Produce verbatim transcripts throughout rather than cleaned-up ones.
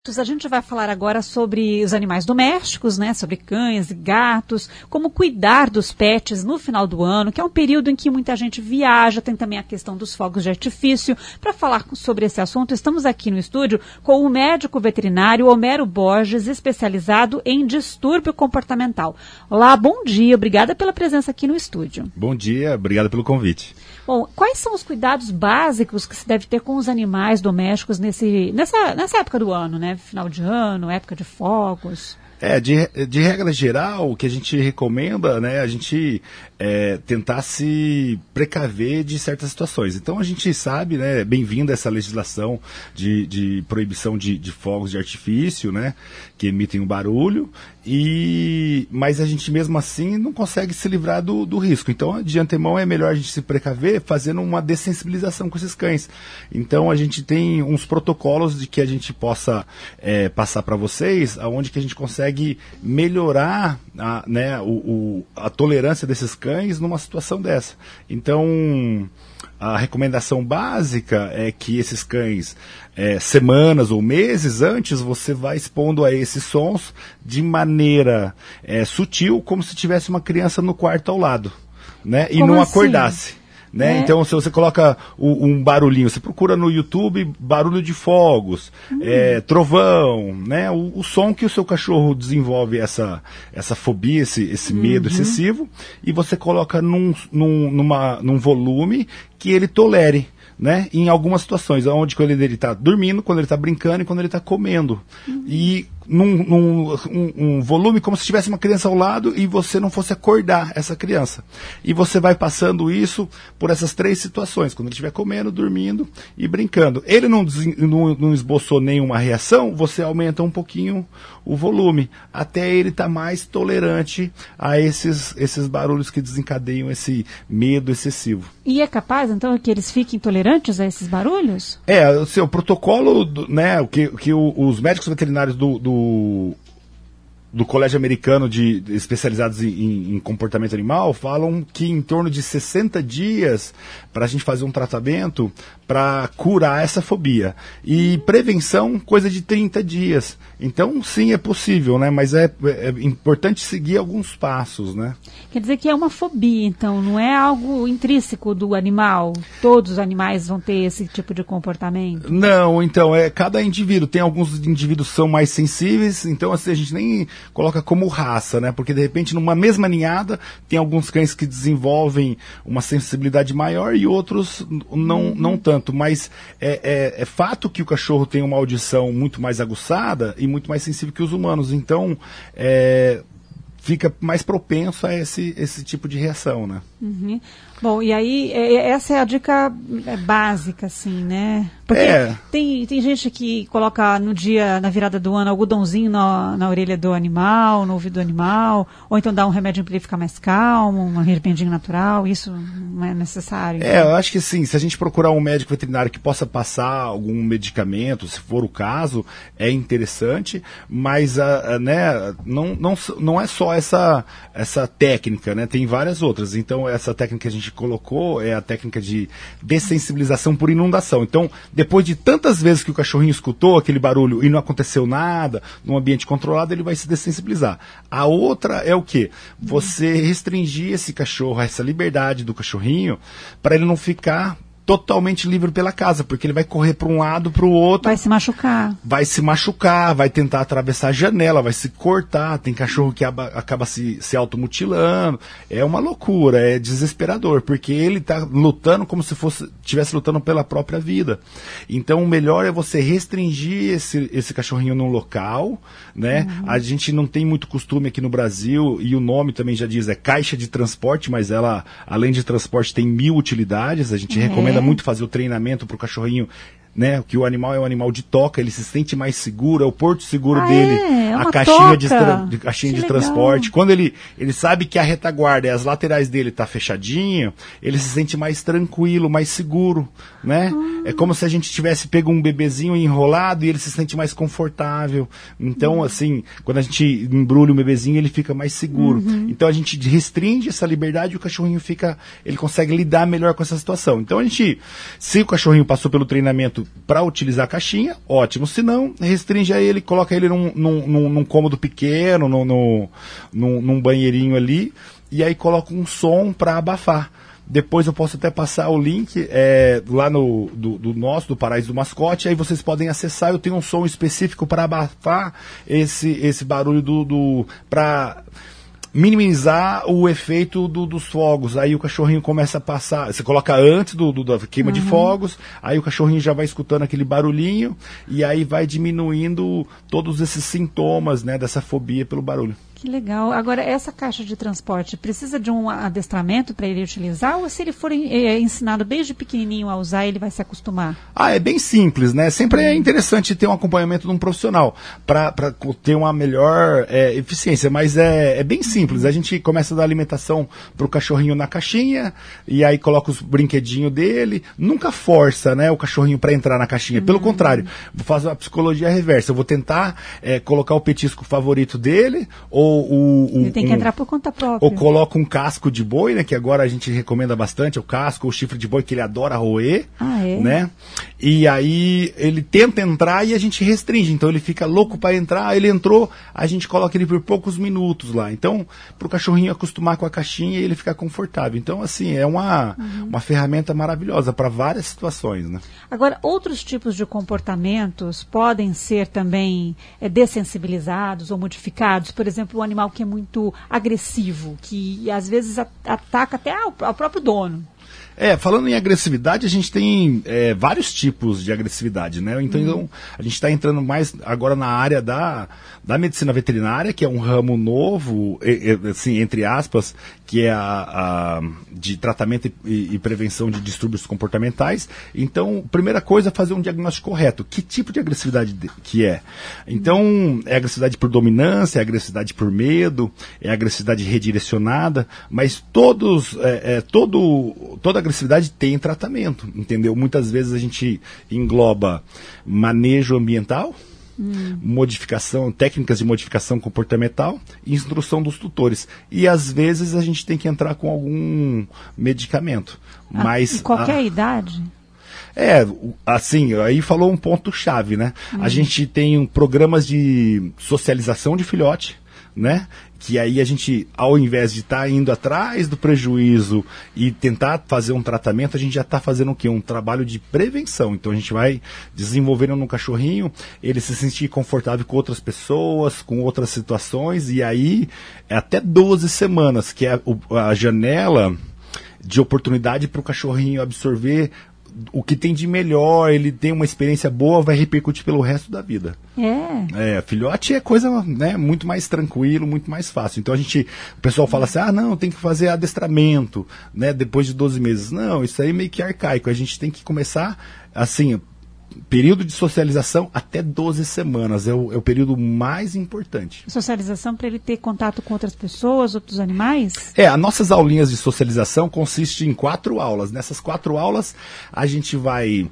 A gente vai falar agora sobre os animais domésticos, né? Sobre cães e gatos, como cuidar dos pets no final do ano, que é um período em que muita gente viaja, tem também a questão dos fogos de artifício. Para falar sobre esse assunto, estamos aqui no estúdio com o médico veterinário Homero Borges, especializado em distúrbio comportamental. Olá, bom dia, obrigada pela presença aqui no estúdio. Bom dia, obrigado pelo convite. Bom, quais são os cuidados básicos que se deve ter com os animais domésticos nesse, nessa, nessa época do ano, né? Final de ano, época de fogos. É, de, de regra geral, o que a gente recomenda, né, a gente é, tentar se precaver de certas situações. Então a gente sabe, né, bem-vinda essa legislação de, de proibição de, de fogos de artifício, né, que emitem um barulho, e, mas a gente mesmo assim não consegue se livrar do, do risco. Então, de antemão, é melhor a gente se precaver fazendo uma dessensibilização com esses cães. Então a gente tem uns protocolos de que a gente possa é, passar para vocês, onde que a gente consegue melhorar a, né, o, o, a tolerância desses cães numa situação dessa. Então, a recomendação básica é que esses cães, é, semanas ou meses antes, você vai expondo a esses sons de maneira é, sutil, como se tivesse uma criança no quarto ao lado, né, e como não assim? acordasse. Né? É. Então, se você coloca o, um barulhinho, você procura no YouTube barulho de fogos, hum. é, trovão, né? O, o som que o seu cachorro desenvolve essa, essa fobia, esse, esse medo uhum. excessivo, e você coloca num, num, numa, num volume que ele tolere. Né? Em algumas situações, onde quando ele está dormindo, quando ele está brincando e quando ele está comendo. Uhum. E num, num um, um volume como se tivesse uma criança ao lado e você não fosse acordar essa criança. E você vai passando isso por essas três situações, quando ele estiver comendo, dormindo e brincando. Ele não, não, não esboçou nenhuma reação, você aumenta um pouquinho o volume, até ele estar tá mais tolerante a esses, esses barulhos que desencadeiam esse medo excessivo. E é capaz, então, que eles fiquem tolerantes a esses barulhos? É, o seu protocolo, do, né, o que, que o, os médicos veterinários do, do, do Colégio Americano de, de especializados em, em comportamento animal falam que em torno de sessenta dias para a gente fazer um tratamento para curar essa fobia. E prevenção, coisa de trinta dias. Então, sim, é possível, né? Mas é, é importante seguir alguns passos, né? Quer dizer que é uma fobia, então, não é algo intrínseco do animal? Todos os animais vão ter esse tipo de comportamento? Não, então, é cada indivíduo. Tem alguns indivíduos que são mais sensíveis, então assim, a gente nem coloca como raça, né? Porque, de repente, numa mesma ninhada, tem alguns cães que desenvolvem uma sensibilidade maior e outros não, uhum. não tanto. Mas é, é, é fato que o cachorro tem uma audição muito mais aguçada e muito mais sensível que os humanos. Então, é, fica mais propenso a esse, esse tipo de reação, né? Uhum. Bom, e aí, essa é a dica básica, assim, né? Porque é. tem, tem gente que coloca no dia, na virada do ano, algodãozinho na, na orelha do animal, no ouvido do animal, ou então dá um remédio para ele ficar mais calmo, um remedinho natural, isso não é necessário? É, eu acho que sim, se a gente procurar um médico veterinário que possa passar algum medicamento, se for o caso, é interessante, mas a, a, né, não, não, não é só essa, essa técnica, né? Tem várias outras. Então, essa técnica que a gente colocou é a técnica de dessensibilização por inundação. Então, depois de tantas vezes que o cachorrinho escutou aquele barulho e não aconteceu nada, num ambiente controlado, ele vai se dessensibilizar. A outra é o quê? Você restringir esse cachorro, essa liberdade do cachorrinho, para ele não ficar totalmente livre pela casa, porque ele vai correr para um lado, para o outro. Vai se machucar. Vai se machucar, vai tentar atravessar a janela, vai se cortar. Tem cachorro que aba, acaba se, se automutilando. É uma loucura, é desesperador, porque ele está lutando como se fosse estivesse lutando pela própria vida. Então, o melhor é você restringir esse, esse cachorrinho num local, né? Uhum. A gente não tem muito costume aqui no Brasil, e o nome também já diz, é caixa de transporte, mas ela, além de transporte, tem mil utilidades. A gente é. recomenda muito fazer o treinamento para o cachorrinho, né, que o animal é um animal de toca, ele se sente mais seguro, é o porto seguro ah, dele, é? É a uma caixinha, de, toca. de, caixinha de que transporte. legal. Quando ele, ele sabe que a retaguarda e as laterais dele tá fechadinha, ele se sente mais tranquilo, mais seguro, né? Ah. É como se a gente tivesse pego um bebezinho enrolado e ele se sente mais confortável. Então, uhum. assim, quando a gente embrulha o bebezinho, ele fica mais seguro. Uhum. Então, a gente restringe essa liberdade e o cachorrinho fica, ele consegue lidar melhor com essa situação. Então, a gente, se o cachorrinho passou pelo treinamento feito para utilizar a caixinha, ótimo. Se não, restringe a ele, coloca ele num, num, num, num cômodo pequeno, num, num, num, num banheirinho ali, e aí coloca um som para abafar. Depois eu posso até passar o link é, lá no do, do nosso, do Paraíso do Mascote, aí vocês podem acessar. Eu tenho um som específico para abafar esse, esse barulho do, do para minimizar o efeito do, dos fogos. Aí o cachorrinho começa a passar, você coloca antes do, do, da queima uhum. de fogos, aí o cachorrinho já vai escutando aquele barulhinho, e aí vai diminuindo todos esses sintomas, né, dessa fobia pelo barulho. Que legal. Agora, essa caixa de transporte precisa de um adestramento para ele utilizar, ou se ele for é, ensinado desde pequenininho a usar, ele vai se acostumar? Ah, é bem simples, né? Sempre é interessante ter um acompanhamento de um profissional para ter uma melhor é, eficiência, mas é, é bem simples. A gente começa a dar alimentação para o cachorrinho na caixinha, e aí coloca os brinquedinhos dele. Nunca força, né, o cachorrinho para entrar na caixinha. Pelo uhum. contrário, vou fazer uma psicologia reversa. Eu vou tentar é, colocar o petisco favorito dele, ou O, o, ele tem que um, entrar por conta própria. Ou coloca um casco de boi, né? Que agora a gente recomenda bastante, o casco, o chifre de boi, que ele adora roer. Ah, é? Né? E aí ele tenta entrar e a gente restringe. Então ele fica louco para entrar, ele entrou, a gente coloca ele por poucos minutos lá. Então, pro cachorrinho acostumar com a caixinha e ele ficar confortável. Então, assim, é uma, uhum. uma ferramenta maravilhosa para várias situações, né? Agora, outros tipos de comportamentos podem ser também é, dessensibilizados ou modificados? Por exemplo, o animal que é muito agressivo, que às vezes a, ataca até ao, ao próprio dono. É, falando em agressividade, a gente tem é, vários tipos de agressividade, né? Então, uhum. a gente está entrando mais agora na área da, da medicina veterinária, que é um ramo novo, e, e, assim, entre aspas, que é a, a de tratamento e, e prevenção de distúrbios comportamentais. Então, primeira coisa é fazer um diagnóstico correto. Que tipo de agressividade de, que é? Então, é agressividade por dominância, é agressividade por medo, é agressividade redirecionada, mas todos, é, é, todo, toda agressividade tem tratamento, entendeu? Muitas vezes a gente engloba manejo ambiental, hum. modificação, técnicas de modificação comportamental e instrução dos tutores. E às vezes a gente tem que entrar com algum medicamento. Ah, mas em qualquer a... idade? É, assim, aí falou um ponto-chave, né? Hum. A gente tem programas de socialização de filhote, né? Que aí a gente, ao invés de estar tá indo atrás do prejuízo e tentar fazer um tratamento, a gente já está fazendo o quê? Um trabalho de prevenção. Então a gente vai desenvolvendo no cachorrinho, ele se sentir confortável com outras pessoas, com outras situações, e aí é até doze semanas, que é a, a janela de oportunidade para o cachorrinho absorver o que tem de melhor, ele tem uma experiência boa, vai repercutir pelo resto da vida. É. É, filhote é coisa, né, muito mais tranquilo, muito mais fácil. Então a gente, o pessoal fala assim, ah, não, tem que fazer adestramento, né, depois de doze meses. Não, isso aí é meio que arcaico. A gente tem que começar, assim, período de socialização até doze semanas, é o, é o período mais importante. Socialização para ele ter contato com outras pessoas, outros animais? É, as nossas aulinhas de socialização consistem em quatro aulas. Nessas quatro aulas, a gente vai...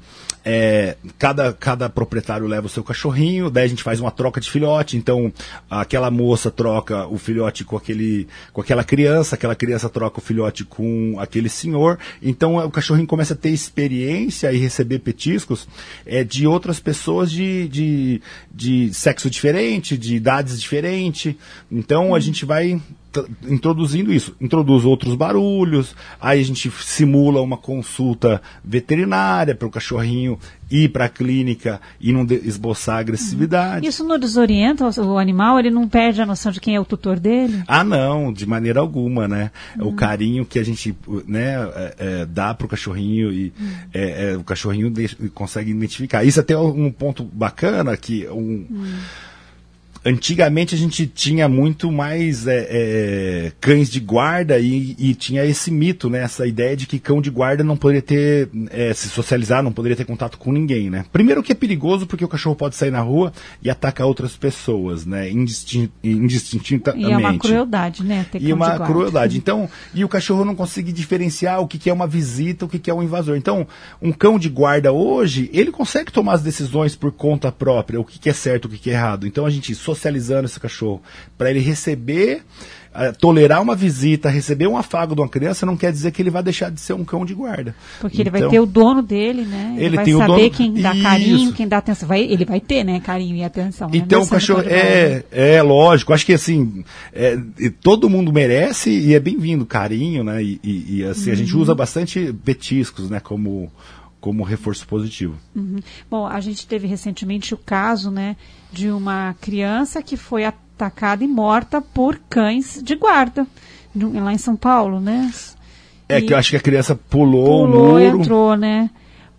É, cada, cada proprietário leva o seu cachorrinho, daí a gente faz uma troca de filhote, então aquela moça troca o filhote com, aquele, com aquela criança, aquela criança troca o filhote com aquele senhor, então o cachorrinho começa a ter experiência e receber petiscos é, de outras pessoas de, de, de sexo diferente, de idades diferentes, então a gente vai introduzindo isso, introduz outros barulhos, aí a gente simula uma consulta veterinária para o cachorrinho ir para a clínica e não esboçar agressividade. Isso não desorienta o animal? Ele não perde a noção de quem é o tutor dele? Ah, não, de maneira alguma, né? Uhum. O carinho que a gente, né, é, é, dá para o cachorrinho e uhum. é, é, o cachorrinho de, consegue identificar. Isso até é um ponto bacana que um uhum. Antigamente a gente tinha muito mais é, é, cães de guarda e, e tinha esse mito, né? Essa ideia de que cão de guarda não poderia ter, é, se socializar, não poderia ter contato com ninguém, né? Primeiro que é perigoso porque o cachorro pode sair na rua e atacar outras pessoas, né? Indistin, indistintamente. E é uma crueldade, né? Ter e cão uma de guarda. crueldade. Então, e o cachorro não consegue diferenciar o que, que é uma visita, o que, que é um invasor. Então, um cão de guarda hoje, ele consegue tomar as decisões por conta própria, o que, que é certo, o que, que é errado. Então a gente socializando esse cachorro. Para ele receber, uh, tolerar uma visita, receber um afago de uma criança, não quer dizer que ele vai deixar de ser um cão de guarda. Porque então, ele vai ter o dono dele, né? Ele, ele vai tem saber o dono... quem dá Isso. carinho, quem dá atenção. Vai, ele vai ter, né, carinho e atenção. Então né? o cachorro, é, é lógico, acho que assim, é, todo mundo merece e é bem-vindo, carinho, né? E, e, e assim, uhum. a gente usa bastante petiscos, né, como... como reforço positivo. Uhum. Bom, a gente teve recentemente o caso, né, de uma criança que foi atacada e morta por cães de guarda, lá em São Paulo, né? É e que eu acho que a criança pulou, pulou o muro. entrou, né?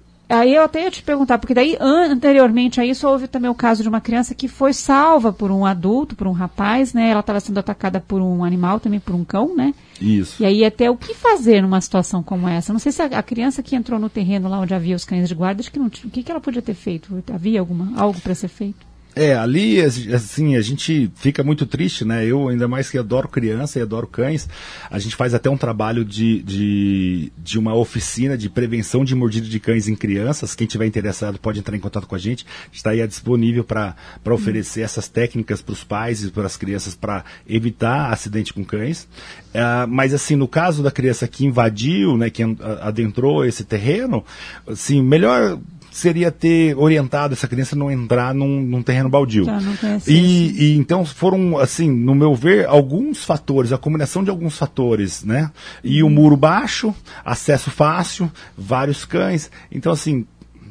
Aí eu até ia te perguntar, porque daí anteriormente a isso houve também o caso de uma criança que foi salva por um adulto, por um rapaz, né? Ela estava sendo atacada por um animal, também por um cão, né? Isso. E aí até o que fazer numa situação como essa? Não sei se a, a criança que entrou no terreno lá onde havia os cães de guarda, acho que não, o que, que ela podia ter feito? Havia alguma, algo para ser feito? É, ali, assim, a gente fica muito triste, né? Eu, ainda mais que adoro criança e adoro cães, a gente faz até um trabalho de, de, de uma oficina de prevenção de mordida de cães em crianças. Quem tiver interessado pode entrar em contato com a gente. Está aí disponível para oferecer hum. essas técnicas para os pais e para as crianças para evitar acidente com cães. Uh, mas, assim, no caso da criança que invadiu, né, que adentrou esse terreno, assim, melhor... seria ter orientado essa criança a não entrar num, num terreno baldio. Já não e, e então foram, assim, no meu ver, alguns fatores, a combinação de alguns fatores, né? E o Hum. muro baixo, acesso fácil, vários cães. Então, assim,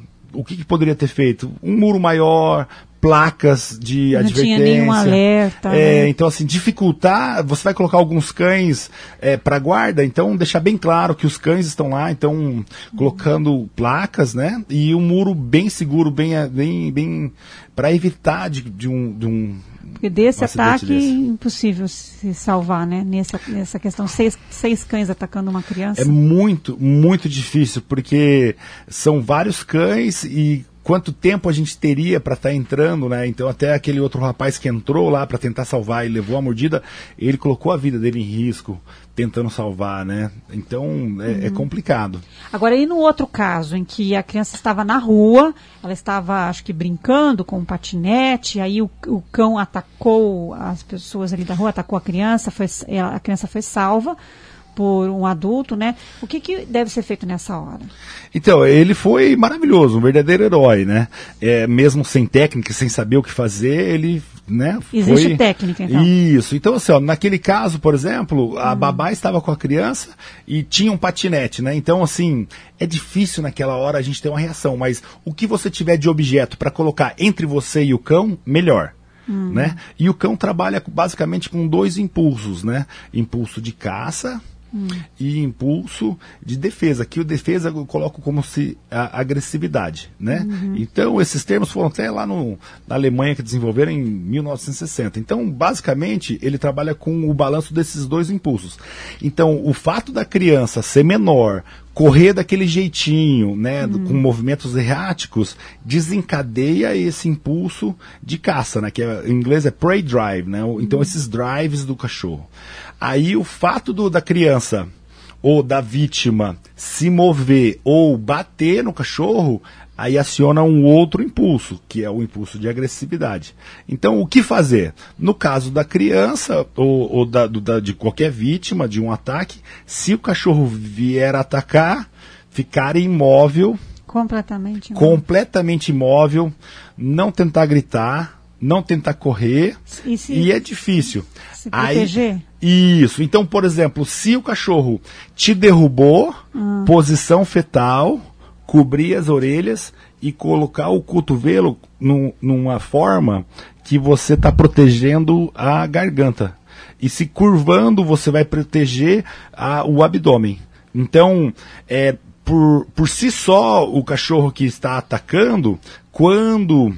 o que, que poderia ter feito? Um muro maior, placas de não advertência. Não tinha nenhum alerta. É, né? Então, assim, dificultar, você vai colocar alguns cães é, para guarda, então deixar bem claro que os cães estão lá, então uhum. colocando placas, né? E um muro bem seguro, bem, bem, bem para evitar de, de um... De um Porque desse um ataque, desse. impossível se salvar, né? Nessa, nessa questão, seis, seis cães atacando uma criança. É muito, muito difícil, porque são vários cães e quanto tempo a gente teria para estar tá entrando, né? Então até aquele outro rapaz que entrou lá para tentar salvar e levou a mordida, ele colocou a vida dele em risco, tentando salvar, né? Então é, uhum. é complicado. Agora, e no outro caso, em que a criança estava na rua, ela estava, acho que, brincando com um patinete, aí o, o cão atacou as pessoas ali da rua, atacou a criança, foi, a criança foi salva por um adulto, né? O que, que deve ser feito nessa hora? Então, ele foi maravilhoso, um verdadeiro herói, né? É, mesmo sem técnica, sem saber o que fazer, ele, né? Existe foi... técnica, então? Isso. Então, assim, ó, naquele caso, por exemplo, a hum. babá estava com a criança e tinha um patinete, né? Então, assim, é difícil naquela hora a gente ter uma reação, mas o que você tiver de objeto para colocar entre você e o cão, melhor. Hum. Né? E o cão trabalha basicamente com dois impulsos, né? Impulso de caça, Hum. e impulso de defesa. Aqui o defesa eu coloco como se a agressividade, né? Uhum. Então esses termos foram até lá no, na Alemanha que desenvolveram em mil novecentos e sessenta. Então basicamente ele trabalha com o balanço desses dois impulsos. Então o fato da criança ser menor, correr daquele jeitinho, né, uhum. com movimentos erráticos, desencadeia esse impulso de caça, né, que é, em inglês é prey drive, né? Então uhum. esses drives do cachorro. Aí o fato do, da criança ou da vítima se mover ou bater no cachorro, aí aciona um outro impulso, que é o impulso de agressividade. Então, o que fazer? No caso da criança ou, ou da, do, da, de qualquer vítima de um ataque, se o cachorro vier atacar, ficar imóvel, completamente imóvel, completamente imóvel, não tentar gritar, não tentar correr, e, se, e é difícil. Se proteger? Aí, isso. Então, por exemplo, se o cachorro te derrubou, hum. posição fetal, cobrir as orelhas e colocar o cotovelo num, numa forma que você está protegendo a garganta. E se curvando, você vai proteger a, o abdômen. Então, é, por, por si só, o cachorro que está atacando, quando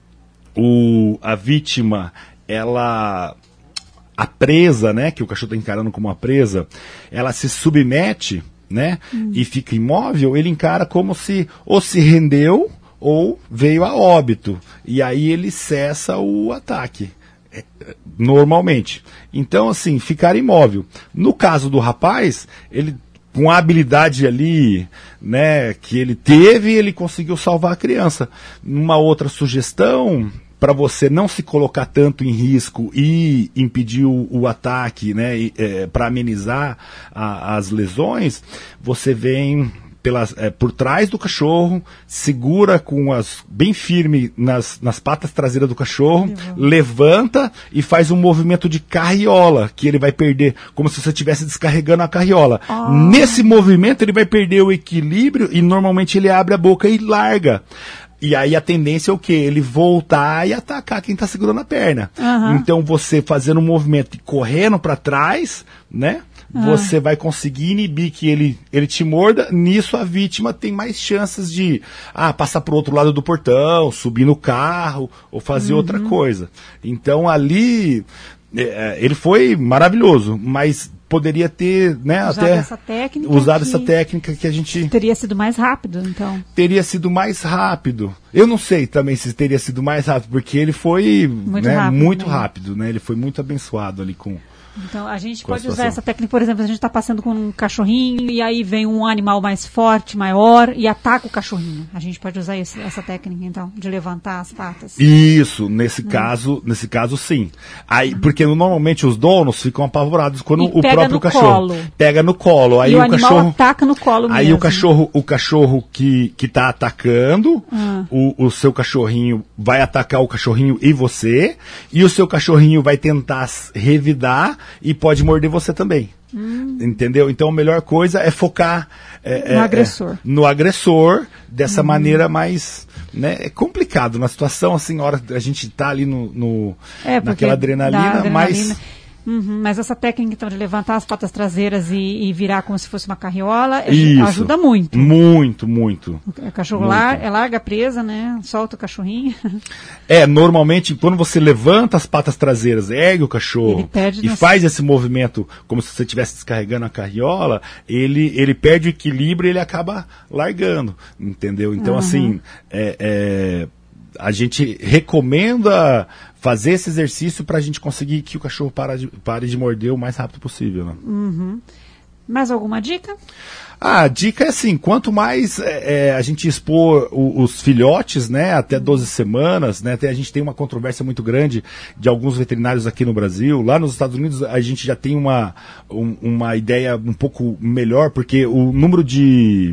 o, a vítima, ela... a presa, né, que o cachorro está encarando como uma presa, ela se submete, né, hum. e fica imóvel, ele encara como se ou se rendeu ou veio a óbito. E aí ele cessa o ataque, normalmente. Então, assim, ficar imóvel. No caso do rapaz, ele, com a habilidade ali, né, que ele teve, ele conseguiu salvar a criança. Uma outra sugestão... para você não se colocar tanto em risco e impedir o, o ataque, né, é, para amenizar a, as lesões, você vem pelas, é, por trás do cachorro, segura com as bem firme nas, nas patas traseiras do cachorro, levanta e faz um movimento de carriola, que ele vai perder, como se você estivesse descarregando a carriola. Oh. Nesse movimento ele vai perder o equilíbrio e normalmente ele abre a boca e larga. E aí a tendência é o quê? Ele voltar e atacar quem está segurando a perna. Uhum. Então você fazendo um movimento e correndo para trás, né? Uhum. Você vai conseguir inibir que ele, ele te morda. Nisso a vítima tem mais chances de ah, passar para o outro lado do portão, subir no carro ou fazer uhum. outra coisa. Então ali é, ele foi maravilhoso, mas poderia ter, né, usado até essa técnica usado essa técnica que a gente teria sido mais rápido, então. Teria sido mais rápido. Eu não sei também se teria sido mais rápido, porque ele foi muito, né, rápido, muito né? rápido, né? Ele foi muito abençoado ali com. Então, a gente pode usar essa técnica, por exemplo, a gente está passando com um cachorrinho e aí vem um animal mais forte, maior e ataca o cachorrinho. A gente pode usar esse, essa técnica, então, de levantar as patas. Isso, nesse hum. caso, nesse caso sim. Aí, hum. Porque normalmente os donos ficam apavorados quando e o próprio cachorro colo. pega no colo. Aí e o, o animal cachorro ataca no colo Aí mesmo. o cachorro, o cachorro que que está atacando, hum. o, o seu cachorrinho vai atacar o cachorrinho e você, e o seu cachorrinho vai tentar revidar e pode morder você também. Hum. Entendeu? Então a melhor coisa é focar é, no é, agressor. É, no agressor dessa hum. maneira mais, né, é complicado na situação assim, a hora a gente tá ali no, no é, naquela adrenalina, adrenalina, mas Uhum, mas essa técnica, então, de levantar as patas traseiras e, e virar como se fosse uma carriola, Isso. ajuda muito. Muito, muito. O cachorro lar, é larga presa, né? Solta o cachorrinho. É, normalmente, quando você levanta as patas traseiras, ergue o cachorro e nas... faz esse movimento como se você estivesse descarregando a carriola, ele, ele perde o equilíbrio e ele acaba largando, entendeu? Então, uhum. assim, é... é a gente recomenda fazer esse exercício para a gente conseguir que o cachorro pare de, pare de morder o mais rápido possível. Né? Uhum. Mais alguma dica? A dica é assim, quanto mais é, a gente expor o, os filhotes, né, até doze semanas, né, até a gente tem uma controvérsia muito grande de alguns veterinários aqui no Brasil. Lá nos Estados Unidos a gente já tem uma, um, uma ideia um pouco melhor, porque o número de...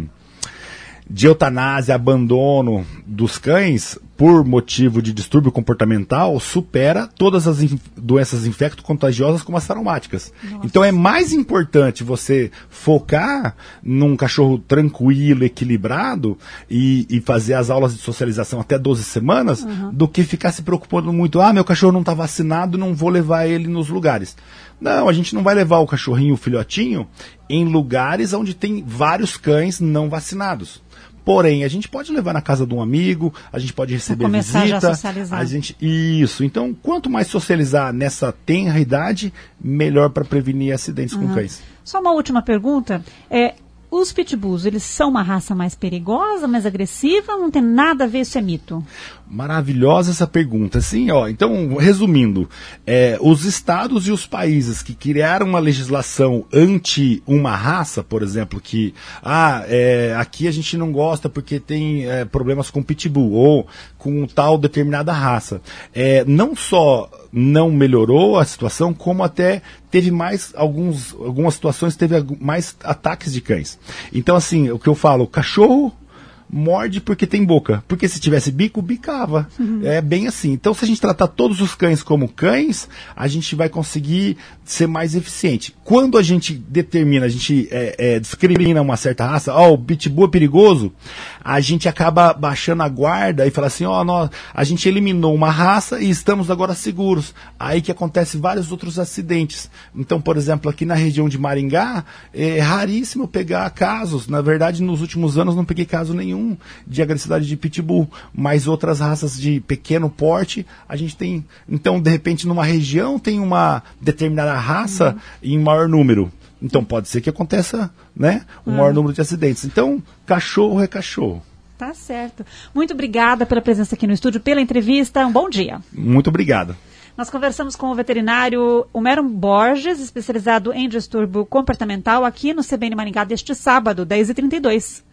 de eutanásia, abandono dos cães por motivo de distúrbio comportamental supera todas as inf- doenças infecto-contagiosas como as traumáticas. Nossa. Então é mais importante você focar num cachorro tranquilo, equilibrado e, e fazer as aulas de socialização até doze semanas uhum. do que ficar se preocupando muito. Ah, meu cachorro não está vacinado, não vou levar ele nos lugares. Não, a gente não vai levar o cachorrinho, o filhotinho, em lugares onde tem vários cães não vacinados. Porém, a gente pode levar na casa de um amigo, a gente pode receber começar visita. Já a socializar. A gente, isso. Então, quanto mais socializar nessa tenra idade, melhor para prevenir acidentes uhum. com cães. Só uma última pergunta. É, os pitbulls, eles são uma raça mais perigosa, mais agressiva? Não tem nada a ver, isso é mito? Maravilhosa essa pergunta. Sim, ó, então, resumindo, é, os estados e os países que criaram uma legislação anti uma raça, por exemplo, que ah, é, aqui a gente não gosta porque tem é, problemas com pitbull ou com tal determinada raça, é, não só não melhorou a situação, como até teve mais alguns, algumas situações teve mais ataques de cães. Então, assim, o que eu falo, cachorro morde porque tem boca. Porque se tivesse bico, bicava. Uhum. É bem assim. Então, se a gente tratar todos os cães como cães, a gente vai conseguir ser mais eficiente. Quando a gente determina, a gente é, é, discrimina uma certa raça, ó, oh, o pitbull é perigoso, a gente acaba baixando a guarda e fala assim, ó, oh, a gente eliminou uma raça e estamos agora seguros. Aí que acontece vários outros acidentes. Então, por exemplo, aqui na região de Maringá, é raríssimo pegar casos. Na verdade, nos últimos anos não peguei caso nenhum de agressividade de pitbull, mas outras raças de pequeno porte, a gente tem, então, de repente, numa região tem uma determinada raça uhum. em maior número. Então, pode ser que aconteça, né, um uhum. maior número de acidentes. Então, cachorro é cachorro. Tá certo. Muito obrigada pela presença aqui no estúdio, pela entrevista. Um bom dia. Muito obrigado. Nós conversamos com o veterinário Homero Borges, especializado em distúrbio comportamental, aqui no C B N Maringá deste sábado, dez e trinta e dois.